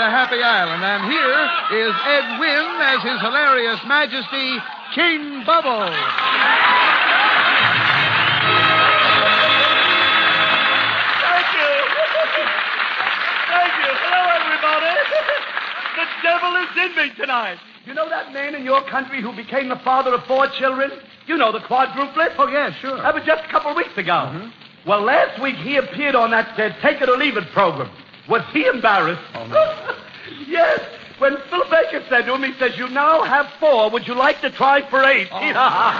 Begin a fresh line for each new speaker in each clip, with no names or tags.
Happy Island, and here is Ed Wynn as His Hilarious Majesty, King Bubbles.
Thank you. Thank you. Hello, everybody. The devil is in me tonight. You know that man in your country who became the father of 4 children? You know, the quadruplet?
Oh, yeah, sure.
That was just a couple of weeks ago.
Mm-hmm.
Well, last week he appeared on that Take It or Leave It program. Was he embarrassed?
Oh, no.
Yes. When Phil Baker said to him, he says, you now have 4. Would you like to try for 8?
Oh.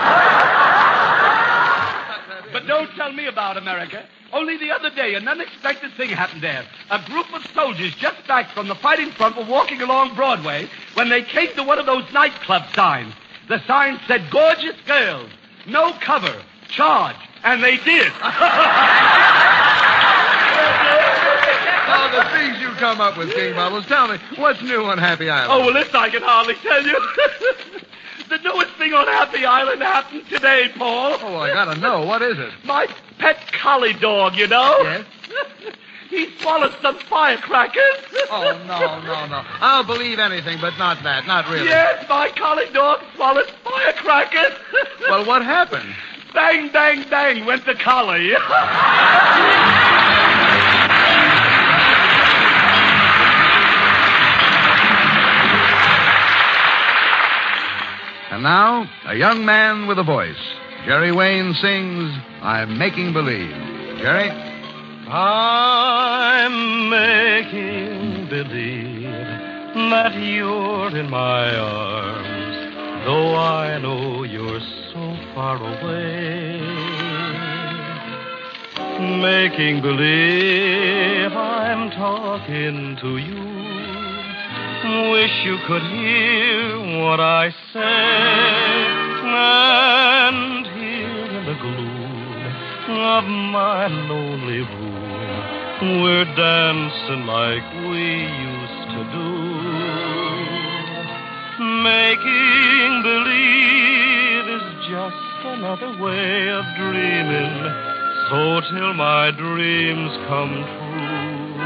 But don't tell me about America. Only the other day, an unexpected thing happened there. A group of soldiers just back from the fighting front were walking along Broadway when they came to one of those nightclub signs. The sign said, gorgeous girls, no cover, charge. And they did.
Oh, the things you come up with, King Bubbles. Tell me, what's new on Happy Island?
Oh, well, this I can hardly tell you. The newest thing on Happy Island happened today, Paul.
Oh, I gotta know. What is it?
My pet collie dog, you know?
Yes?
He swallowed some firecrackers.
Oh, no. I'll believe anything, but not that. Not really.
Yes, my collie dog swallowed firecrackers.
Well, what happened?
Bang, bang, bang went the collie.
And now, a young man with a voice. Jerry Wayne sings, I'm Making Believe. Jerry?
I'm making believe that you're in my arms, though I know you're so far away. Making believe I'm talking to you. Wish you could hear what I say. And here in the gloom of my lonely room, we're dancing like we used to do. Making believe is just another way of dreaming, so till my dreams come true,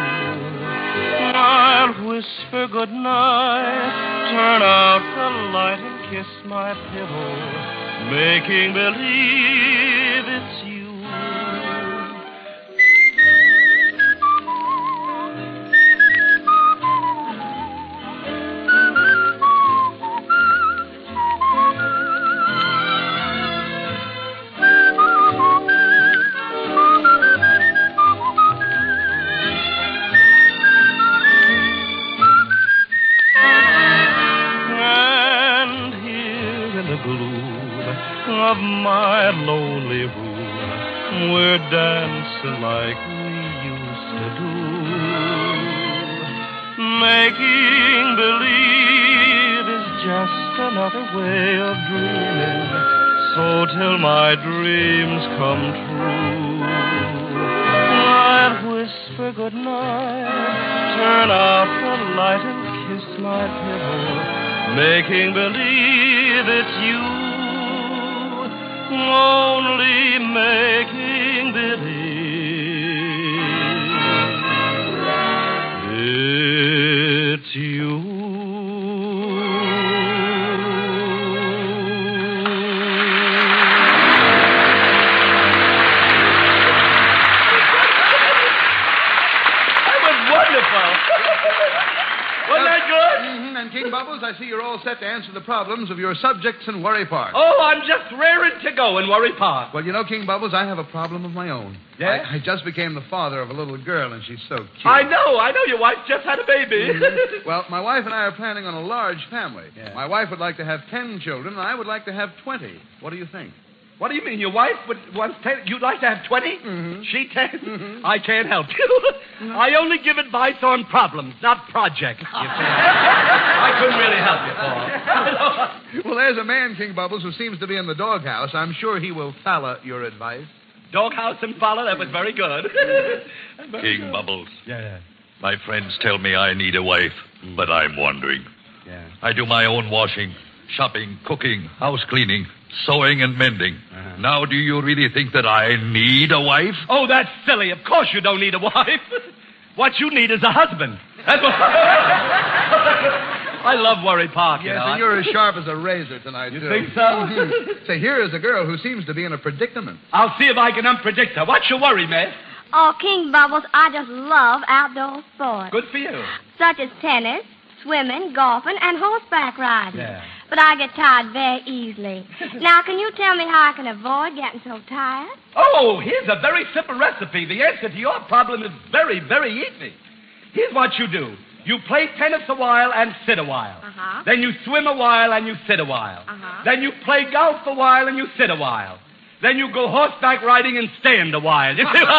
I'll whisper goodnight, turn out the light and kiss my pillow, making believe it's you. Of my lonely room, we're dancing like we used to do. Making believe is just another way of dreaming, so till my dreams come true, I'll whisper goodnight, turn out the light and kiss my pillow, making believe it's you. Only making believe it's you.
That was wonderful. Wasn't that good?
Mm-hmm. And King Bubbles, I see you're all set to answer the problems of your subjects in Worry Park.
Oh, I'm just raring to go in Worry Park.
Well, you know, King Bubbles, I have a problem of my own.
Yes?
I just became the father of a little girl, and she's so cute.
I know. Your wife just had a baby.
Mm-hmm. Well, my wife and I are planning on a large family.
Yeah.
My wife would like to have 10 children, and I would like to have 20. What do you think?
What do you mean? Your wife wants 10? You'd like to have 20?
Mm-hmm.
She 10?
Mm-hmm.
I can't help you. Mm-hmm. I only give advice on problems, not projects. You see. I couldn't really help you, Paul.
Well, there's a man, King Bubbles, who seems to be in the doghouse. I'm sure he will follow your advice.
Doghouse and follow? That was very good.
King Bubbles.
Yeah.
My friends tell me I need a wife, but I'm wondering.
Yeah.
I do my own washing, shopping, cooking, house cleaning, sewing and mending.
Uh-huh.
Now, do you really think that I need a wife?
Oh, that's silly. Of course you don't need a wife. What you need is a husband. That's what... I love Worry Park,
Yes,
you know.
and you're as sharp as a razor tonight,
You
too.
think so?
Mhm. Say, here is a girl who seems to be in a predicament.
I'll see if I can unpredict her. What's your worry, miss?
Oh, King Bubbles, I just love outdoor sports.
Good for you.
Such as tennis, swimming, golfing, and horseback riding.
Yeah.
But I get tired very easily. Now, can you tell me how I can avoid getting so tired?
Oh, here's a very simple recipe. The answer to your problem is very, very easy. Here's what you do. You play tennis a while and sit a while.
Uh-huh.
Then you swim a while and you sit a while.
Uh-huh.
Then you play golf a while and you sit a while. Then you go horseback riding and stand a while. You see?
Oh,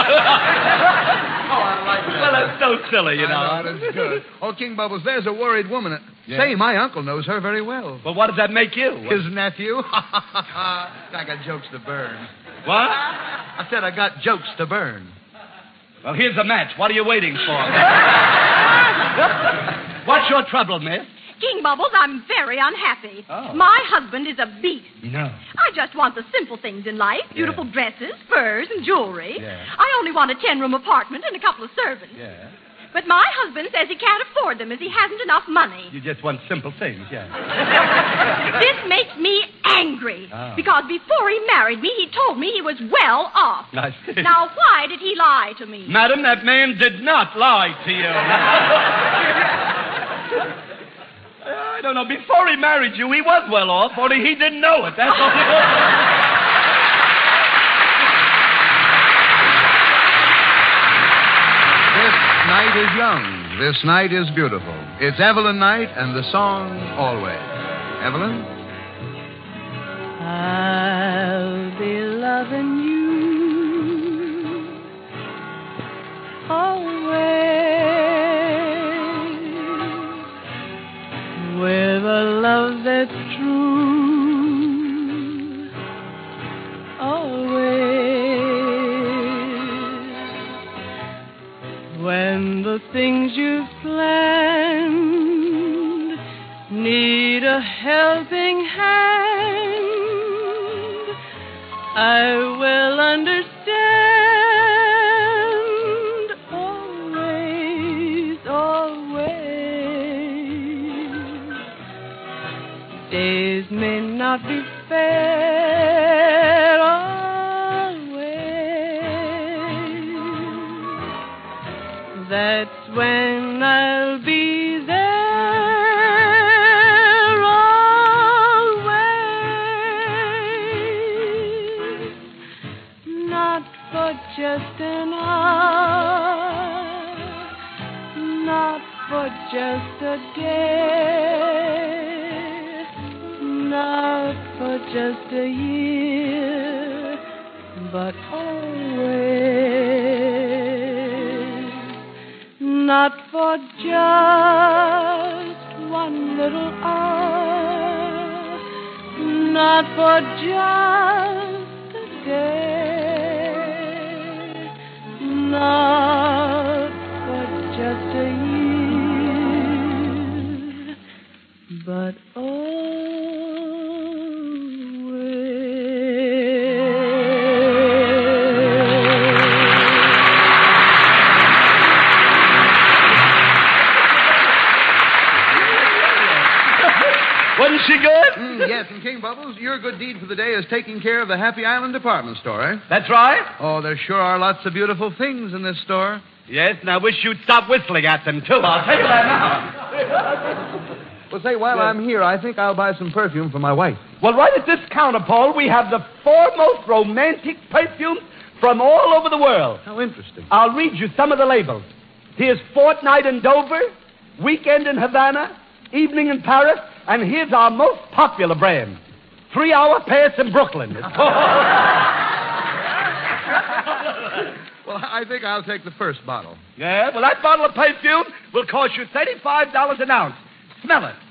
I like that.
Well, that's so silly, you know.
I know, that's good. Oh, King Bubbles, there's a worried woman.
Yeah.
Say, my uncle knows her very well.
Well, what does that make you?
His nephew? I got jokes to burn.
What?
I said I got jokes to burn.
Well, here's a match. What are you waiting for? What's your trouble, miss?
King Bubbles, I'm very unhappy.
Oh.
My husband is a beast.
No.
I just want the simple things in life. Beautiful dresses, furs, and jewelry.
Yeah.
I only want a 10-room apartment and a couple of servants.
Yeah.
But my husband says he can't afford them as he hasn't enough money.
You just want simple things, yeah.
This makes me angry.
Oh.
Because before he married me, he told me he was well off.
I see.
Now, why did he lie to me?
Madam, that man did not lie to you. I don't know. Before he married you, he was well off, only he didn't know it. That's all.
This night is young. This night is beautiful. It's Evelyn Knight and the song Always. Evelyn?
I'll be loving you always with a love that's true. Always when the things you've planned need a helping hand, I will understand always, always. Days may not be fair always. That's when I'll be there. Just an hour, not for just a day, not for just a year, but always, not for just one little hour, not for just a day. Not for just a year, but
Wasn't she good?
Yes, and King Bubbles, your good deed for the day is taking care of the Happy Island department store, eh?
That's right.
Oh, there sure are lots of beautiful things in this store.
Yes, and I wish you'd stop whistling at them, too. I'll tell you that now.
Well, say, while I'm here, I think I'll buy some perfume for my wife.
Well, right at this counter, Paul, we have the foremost romantic perfumes from all over the world.
How interesting.
I'll read you some of the labels. Here's Fortnight in Dover, Weekend in Havana, Evening in Paris, and here's our most popular brand, 3 Hour Paris in Brooklyn.
Well, I think I'll take the first bottle.
Yeah, well, that bottle of perfume will cost you $35 an ounce. Smell it.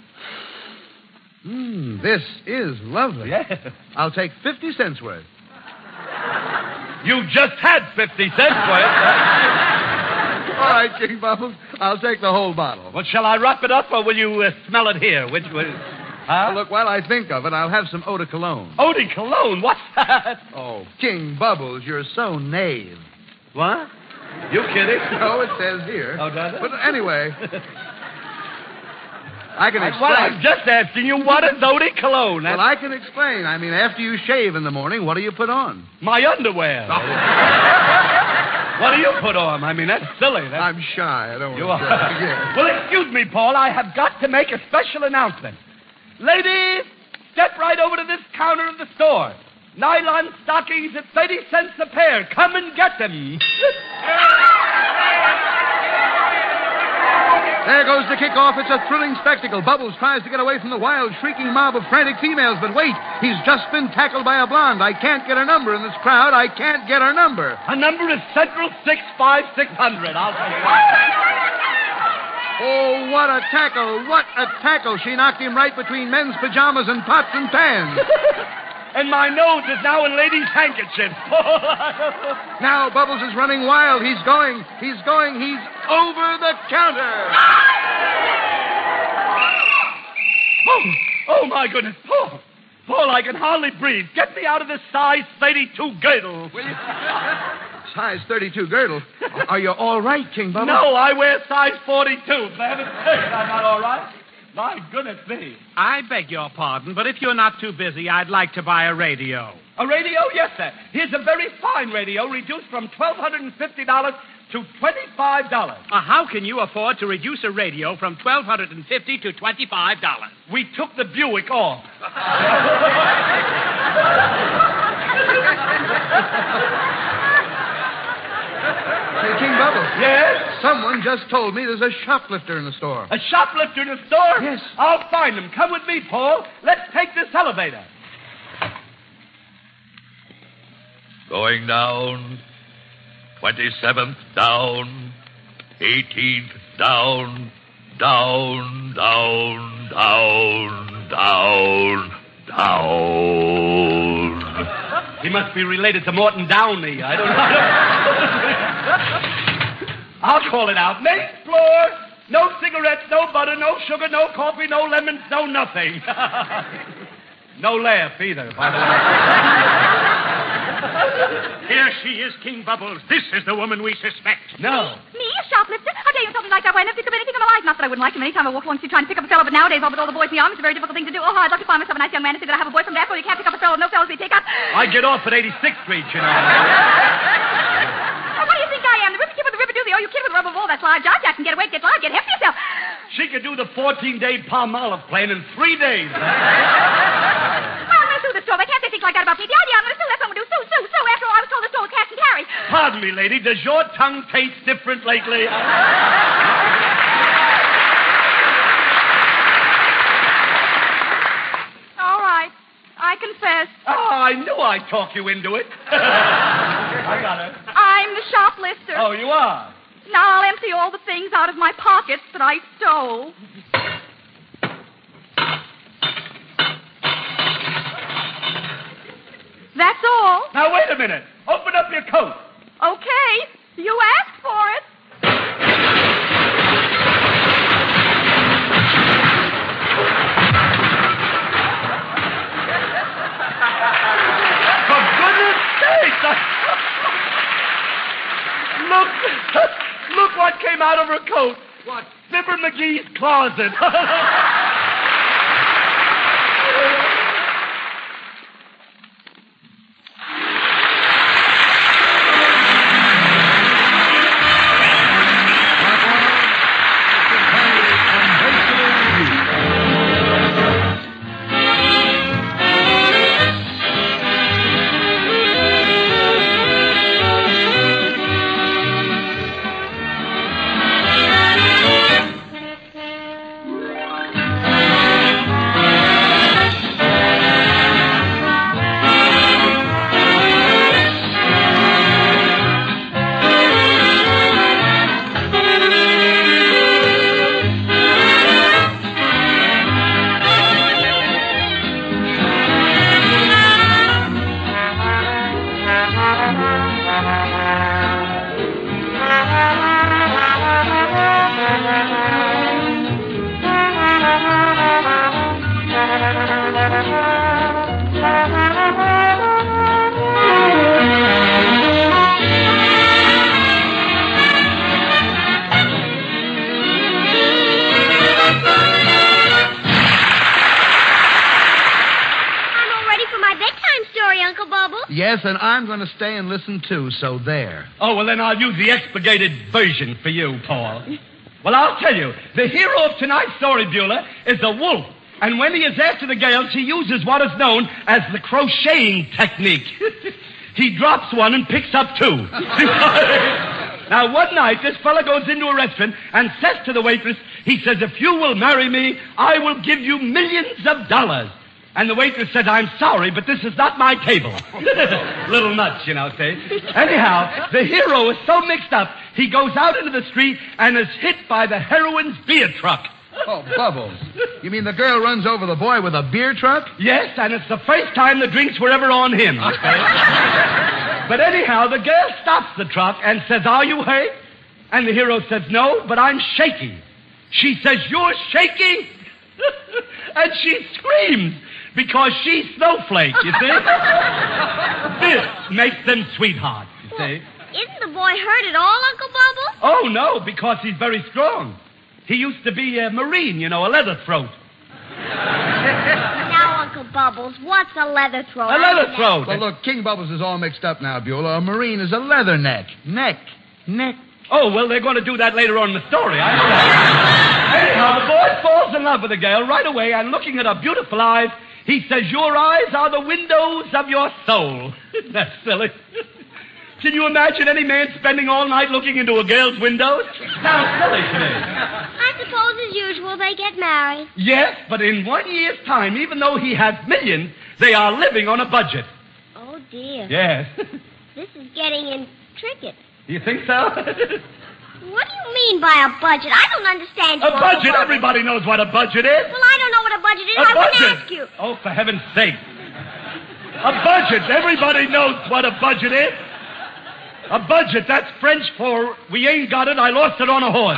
This is lovely.
Yeah.
I'll take 50 cents worth.
You just had 50 cents worth.
All right, King Bubbles, I'll take the whole bottle.
Well, shall I wrap it up, or will you smell it here? Which was... Huh?
Look, while I think of it, I'll have some eau de cologne.
Eau de cologne? What's that?
Oh, King Bubbles, you're so knave.
What? You kidding?
No, it says here.
Oh, does it?
But anyway, I can explain.
Well, I'm just asking you, what is eau de cologne?
Well, I can explain. I mean, after you shave in the morning, what do you put on?
My underwear. What do you put on? I mean, that's silly.
I'm shy. I don't want
You
to
are.
say it again.
Well, excuse me, Paul. I have got to make a special announcement. Ladies, step right over to this counter of the store. Nylon stockings at 30 cents a pair. Come and get them.
There goes the kickoff. It's a thrilling spectacle. Bubbles tries to get away from the wild, shrieking mob of frantic females, but wait, he's just been tackled by a blonde. I can't get her number in this crowd. I can't get her number.
Her number is Central 65600. I'll tell you.
Oh, what a tackle. What a tackle. She knocked him right between men's pajamas and pots and pans.
And my nose is now in ladies' handkerchiefs.
Now Bubbles is running wild. He's going. He's over the counter.
Oh, my goodness. Paul, I can hardly breathe. Get me out of this size 32 girdle. Will you?
Size 32 girdle. Are you all right, King Bubbles?
No, I wear size 42. For heaven's sake, I'm not all right. My goodness me.
I beg your pardon, but if you're not too busy, I'd like to buy a radio.
A radio? Yes, sir. Here's a very fine radio reduced from $1,250 to $25.
How can you afford to reduce a radio from $1,250 to $25?
We took the Buick off.
Hey, King Bubbles.
Yes?
Someone just told me there's a shoplifter in the store.
A shoplifter in the store?
Yes.
I'll find him. Come with me, Paul. Let's take this elevator.
Going down. 27th down. 18th down. Down, down, down, down, down.
He must be related to Morton Downey. I don't know. I'll call it out. Main floor, no cigarettes, no butter, no sugar, no coffee, no lemons, no nothing. No laugh either, by the way.
Here she is, King Bubbles. This is the woman we suspect.
No.
Me, a shoplifter? How dare you tell me like that? Why, I never pick up anything in my life. Not that I wouldn't like him. Anytime I walk along the street trying to pick up a fellow, but nowadays, all with all the boys in the army, it's a very difficult thing to do. Oh, I'd love to find myself a nice young man and say that I have a boy from Nashville. You can't pick up a fellow. No fellows we take up.
I get off at 86th Street, you know.
Oh, what do you think I am? The river kid with the river doozy. Oh, you kid with the rubber ball. That's live. John Jackson, get away, get live, get hefty yourself.
She could do the 14-day Palmolive plane in 3 days.
Oh, I'm going to sue the store. They can't say things like that about me. The idea I'm going to sue. That's what I'm going to do. Sue. After all, I was told the store was cash and carry.
Pardon me, lady. Does your tongue taste different lately?
All right. I confess.
Oh, I knew I'd talk you into it. I got it.
I'm the shoplifter.
Oh, you are?
Now I'll empty all the things out of my pockets that I stole. That's all.
Now, wait a minute. Open up your coat.
Okay. You asked for it.
For goodness sake! Look what came out of her coat. What? Fibber McGee's closet.
bedtime story, Uncle Bubbles.
Yes, and I'm going to stay and listen too, so there.
Oh, well, then I'll use the expurgated version for you, Paul. Well, I'll tell you. The hero of tonight's story, Beulah, is a wolf. And when he is after the gales, he uses what is known as the crocheting technique. He drops one and picks up two. Now, one night, this fella goes into a restaurant and says to the waitress, he says, if you will marry me, I will give you millions of dollars. And the waitress said, I'm sorry, but this is not my table. Little nuts, you know, see? Anyhow, the hero is so mixed up, he goes out into the street and is hit by the heroine's beer truck.
Oh, Bubbles. You mean the girl runs over the boy with a beer truck?
Yes, and it's the first time the drinks were ever on him. But anyhow, the girl stops the truck and says, are you hurt? And the hero says, no, but I'm shaking. She says, you're shaking? And she screams because she's Snowflake, you see? This makes them sweethearts, you see?
Isn't the boy hurt at all, Uncle Bubbles?
Oh, no, because he's very strong. He used to be a Marine, you know, a leather throat.
Now, Uncle Bubbles, what's a leather throat?
A leather throat.
Well, look, King Bubbles is all mixed up now, Beulah. A Marine is a leather neck. Neck.
Oh, well, they're going to do that later on in the story. I understand. Anyhow, the boy falls in love with the girl right away, and looking at her beautiful eyes, he says, your eyes are the windows of your soul. That's silly. Can you imagine any man spending all night looking into a girl's windows? Sounds silly to me.
I suppose, as usual, they get married.
Yes, but in 1 year's time, even though he has millions, they are living on a budget.
Oh, dear.
Yes.
This is getting intricate.
You think so?
What do you mean by a budget? I don't understand you,
A
Uncle
budget?
Bubbles.
Everybody knows what a budget is.
Well, I don't know what a budget is.
A
I
budget?
wouldn't ask you.
Oh, for heaven's sake. A budget. Everybody knows what a budget is. A budget, that's French for we ain't got it, I lost it on a horse.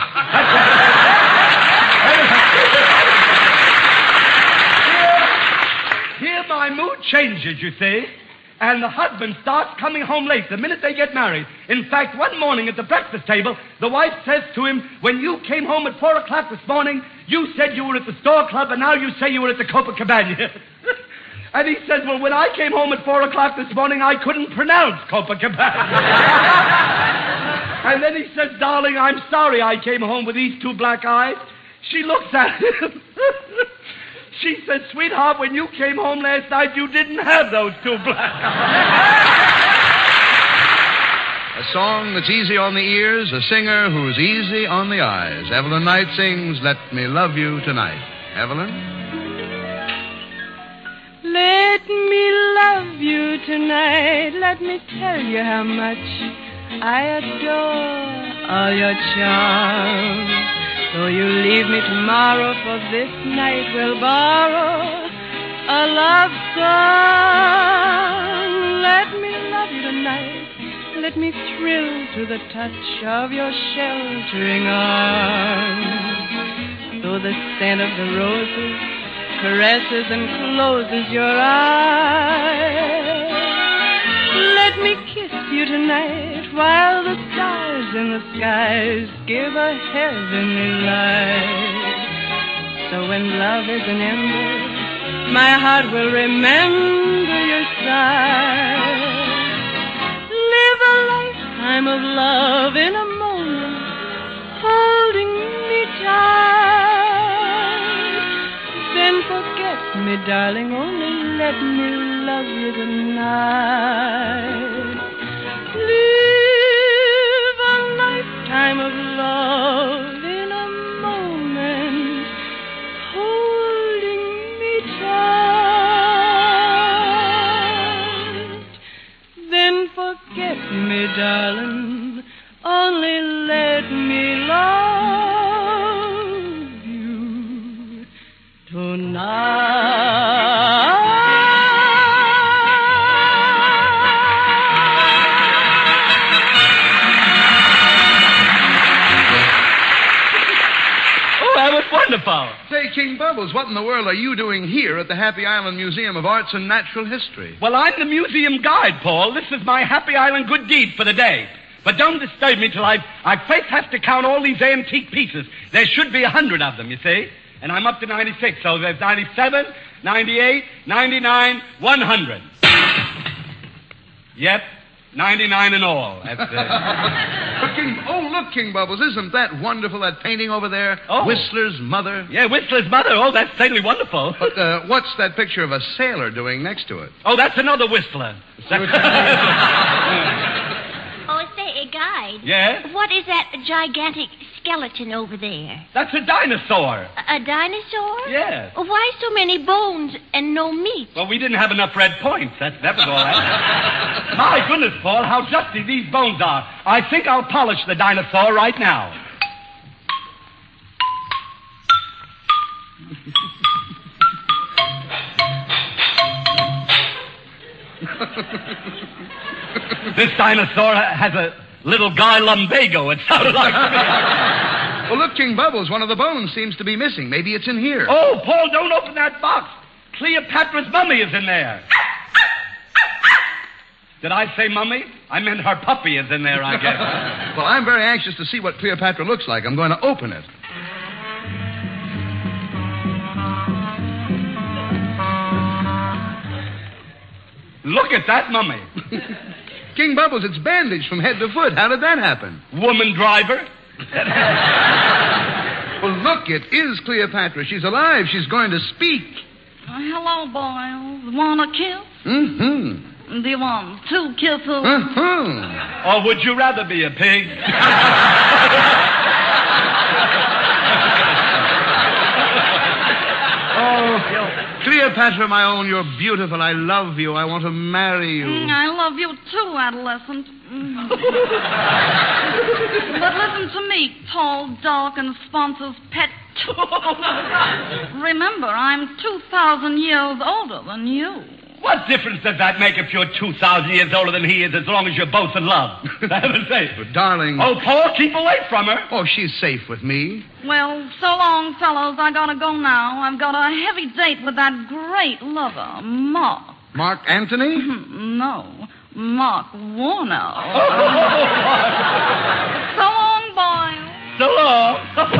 Here my mood changes, you see. And the husband starts coming home late the minute they get married. In fact, one morning at the breakfast table, the wife says to him, when you came home at 4 o'clock this morning, you said you were at the Store Club, and now you say you were at the Copacabana. And he says, well, when I came home at 4 o'clock this morning, I couldn't pronounce Copacabana. And then he says, darling, I'm sorry I came home with these two black eyes. She looks at him. She says, sweetheart, when you came home last night, you didn't have those two black eyes.
A song that's easy on the ears, a singer who's easy on the eyes. Evelyn Knight sings Let Me Love You Tonight. Evelyn?
Let me love you tonight. Let me tell you how much I adore all your charms. Though you leave me tomorrow, for this night we'll borrow a love song. Let me love you tonight. Let me thrill to the touch of your sheltering arms. Though the scent of the roses caresses and closes your eyes. Let me kiss you tonight while the stars in the skies give a heavenly light. So when love is an ember, my heart will remember your sight. Live a lifetime of love in a moment, holding me tight. Then forget me, darling, only let me love you tonight. Live a lifetime of love in a moment, holding me tight. Then forget me, darling, only let me love you tonight.
Wonderful.
Say, King Bubbles, what in the world are you doing here at the Happy Island Museum of Arts and Natural History?
Well, I'm the museum guide, Paul. This is my Happy Island good deed for the day. But don't disturb me till I first have to count all these antique pieces. There should be 100 of them, you see. And I'm up to 96, so there's 97, 98, 99, 100. Yep, 99 in all. That's
Look, King Bubbles, isn't that wonderful, that painting over there?
Oh.
Whistler's mother.
Yeah, Whistler's mother. Oh, that's certainly wonderful.
But what's that picture of a sailor doing next to it?
Oh, that's another Whistler.
Oh, say, guide.
Yeah?
What is that gigantic skeleton over there?
That's a dinosaur.
A dinosaur?
Yes.
Why so many bones and no meat?
Well, we didn't have enough red points. That was all right. My goodness, Paul, how dusty these bones are. I think I'll polish the dinosaur right now. This dinosaur has a little guy lumbago, it sounded like to me.
Well, look, King Bubbles, one of the bones seems to be missing. Maybe it's in here.
Oh, Paul, don't open that box. Cleopatra's mummy is in there. Did I say mummy? I meant her puppy is in there, I guess.
Well, I'm very anxious to see what Cleopatra looks like. I'm going to open it.
Look at that mummy.
King Bubbles, it's bandaged from head to foot. How did that happen?
Woman driver.
Well, look, it is Cleopatra. She's alive. She's going to speak.
Hello, boys. Want a kiss?
Mm-hmm.
Do you want 2 kisses?
Uh-huh.
Or would you rather be a pig?
Oh, Cleopatra, my own, you're beautiful. I love you. I want to marry you.
I love you too, adolescent. But listen to me, tall, dark, and sponsors pet. Remember, I'm 2,000 years older than you.
What difference does that make if you're 2,000 years older than he is, as long as you're both in love? For heaven's sake.
But, darling...
Oh, Paul, keep away from her.
Oh, she's safe with me.
Well, so long, fellows. I gotta go now. I've got a heavy date with that great lover, Mark.
Mark Antony?
No, Mark Warner. So long, boys.
So long.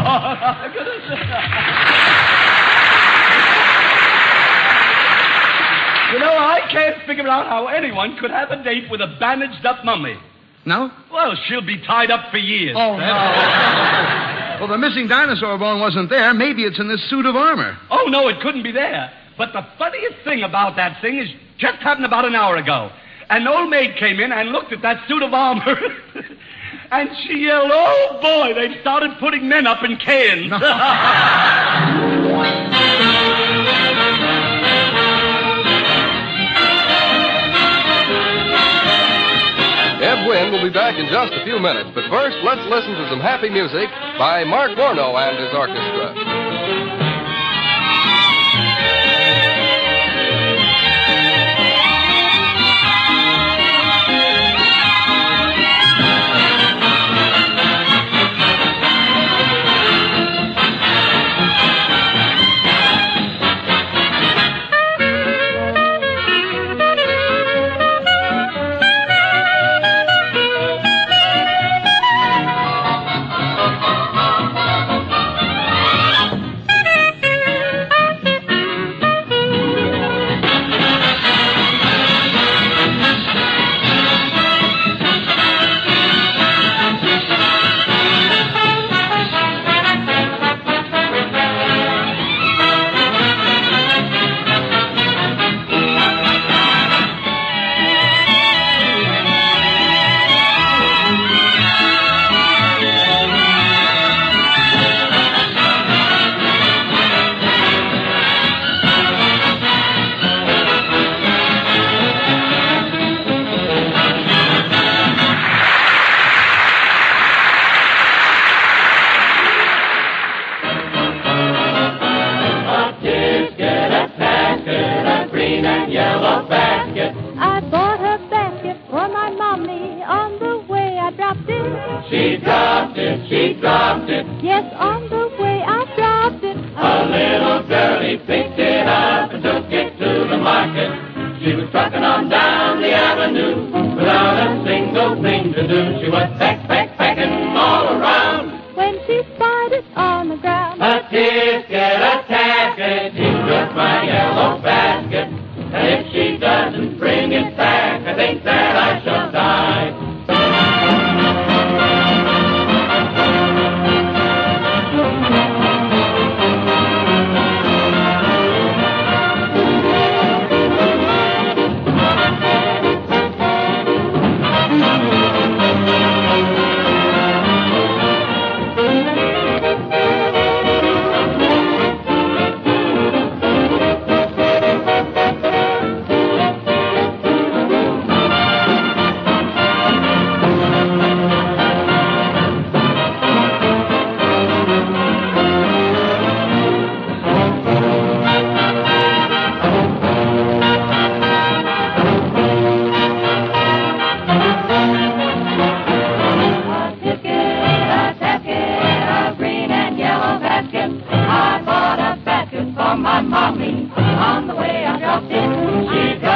You know, I can't figure out how anyone could have a date with a bandaged-up mummy.
No?
Well, she'll be tied up for years.
Oh, no. Well, the missing dinosaur bone wasn't there. Maybe it's in this suit of armor.
Oh, no, it couldn't be there. But the funniest thing about that thing is just happened about an hour ago. An old maid came in and looked at that suit of armor. And she yelled, oh, boy, they've started putting men up in cans.
Ed Wynn will be back in just a few minutes, but first, let's listen to some happy music by Mark Warno and his orchestra.
She dropped it. Yes, on the way I dropped it. A little girlie picked it up and took it to the market. She was trucking on down the avenue without a single thing to do. She was pecking all around
When she spied it on the ground.
a tisket, a tasket. She took my yellow basket. And if she doesn't bring it back, I think that I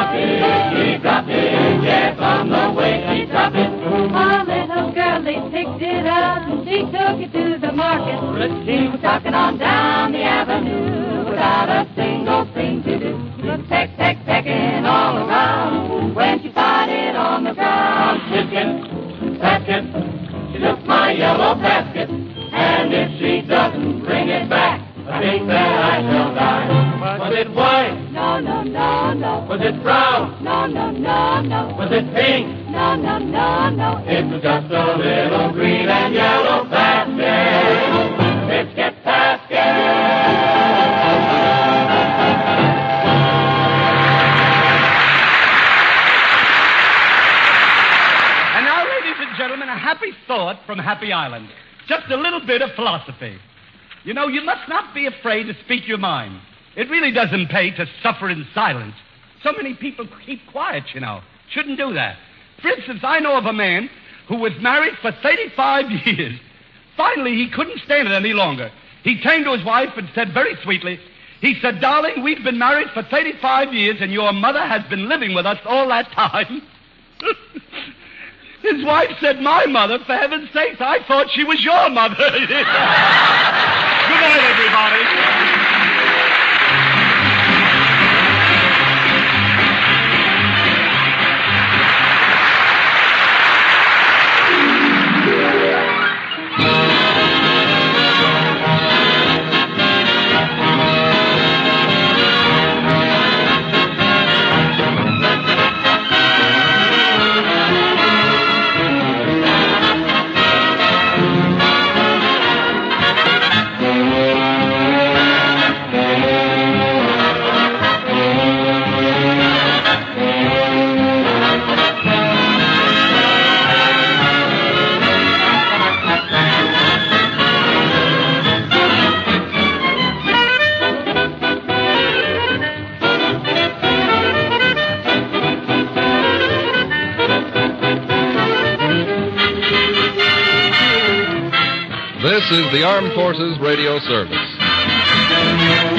dropped it, she dropped it, yes, on the way she dropped it.
A little girlie picked it up and she took it to the market.
She was trucking on down the avenue without a single thing to do. Peck, peck, pecking all around when she found it on the ground. Biscuit, basket, she took my yellow basket, and if she doesn't bring it back, I think that I shall die. Was it white?
No, no, no, no.
Was it brown?
No, no, no, no.
Was it pink?
No, no, no, no.
It was just a little green and yellow basket. Biscuit basket.
And now, ladies and gentlemen, a happy thought from Happy Island. Just a little bit of philosophy. You know, you must not be afraid to speak your mind. It really doesn't pay to suffer in silence. So many people keep quiet, you know. Shouldn't do that. For instance, I know of a man who was married for 35 years. Finally, he couldn't stand it any longer. He turned to his wife and said very sweetly, he said, "Darling, we've been married for 35 years, and your mother has been living with us all that time." His wife said, "My mother, for heaven's sakes, I thought she was your mother." Good night, everybody.
This is the Armed Forces Radio Service.